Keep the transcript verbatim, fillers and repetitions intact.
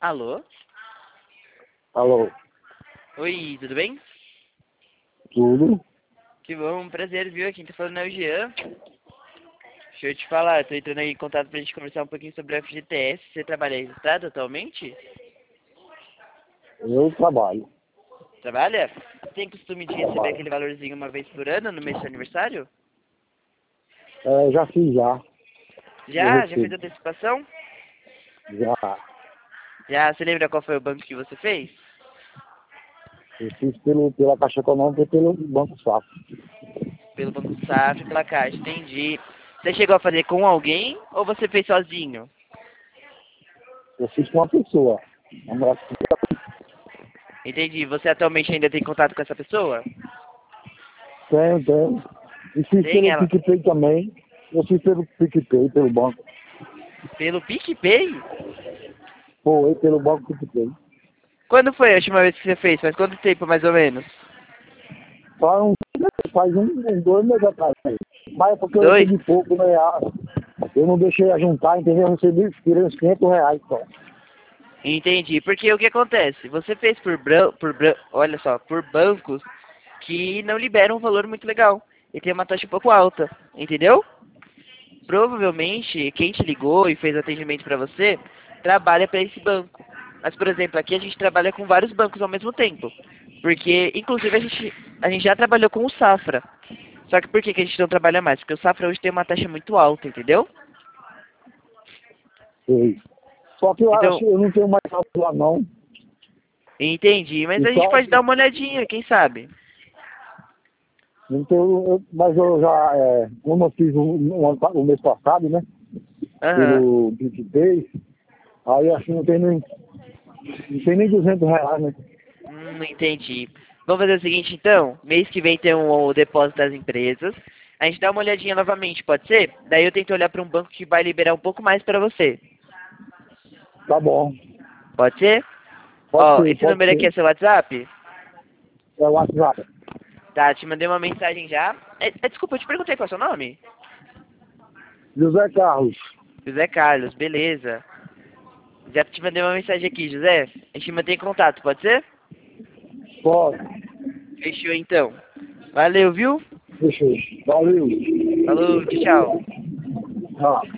Alô? Alô, Oi, tudo bem? tudo? Que bom, prazer, viu? Quem tá falando é o Jean. Deixa eu te falar, tô entrando aí em contato pra gente conversar um pouquinho sobre o F G T S. Você trabalha registrado atualmente? Eu trabalho, Trabalha? Tem costume de receber trabalho. aquele valorzinho uma vez por ano, no mês do seu aniversário? É, já fiz já, eu Já? Já fez recebo, antecipação? já. Já? Você lembra qual foi o banco que você fez? Eu fiz pelo, pela Caixa Econômica e pelo Banco Safra. Pelo Banco Safra e pela Caixa, entendi. Você chegou a fazer com alguém ou você fez sozinho? Eu fiz com uma pessoa. Namorada. Entendi. Você atualmente ainda tem contato com essa pessoa? Tenho, tenho. E fiz Tem pelo ela? PicPay também. Eu fiz pelo PicPay, pelo banco. Pelo PicPay? Foi pelo banco PicPay. Quando foi a última vez que você fez? Faz quanto tempo, mais ou menos? Faz um, faz um, uns dois meses atrás. Aí. Mas é porque eu Dois? recebi pouco, né? Ah, eu não deixei a juntar, entendeu? Eu recebi, tirei uns quinhentos reais só. Entendi. Porque o que acontece? Você fez por, bran por bran olha só, por bancos que não liberam um valor muito legal. E tem uma taxa um pouco alta, entendeu? Provavelmente, quem te ligou e fez o atendimento para você, trabalha para esse banco. Mas, por exemplo, aqui a gente trabalha com vários bancos ao mesmo tempo. Porque, inclusive, a gente, a gente já trabalhou com o Safra. Só que por que, que a gente não trabalha mais? Porque o Safra hoje tem uma taxa muito alta, entendeu? Sei. Só que eu acho Então, que eu não tenho mais saldo lá não. entendi. Mas E a gente só, pode dar uma olhadinha, quem sabe? não tenho, eu- mas eu já, é, como eu fiz o, o, ano pa- o mês passado, né? Aham. Pelo PicPay, aí acho que não tem nem, não tem nem duzentos reais, né? Hum, entendi. Vamos fazer o seguinte, então. Mês que vem tem um, o depósito das empresas. A gente dá uma olhadinha novamente, pode ser? Daí eu tento olhar para um banco que vai liberar um pouco mais para você. Tá bom. Pode ser? Pode Ó, ser, esse pode número aqui ser. é seu WhatsApp? É o WhatsApp. Tá, te mandei uma mensagem já. É, é, desculpa, eu te perguntei qual é o seu nome? José Carlos. José Carlos, beleza. Já te mandei uma mensagem aqui, José. A gente mantém contato, pode ser? Pode. Fechou então. Valeu, viu? Fechou. Valeu. Falou, tchau, tchau. Ah.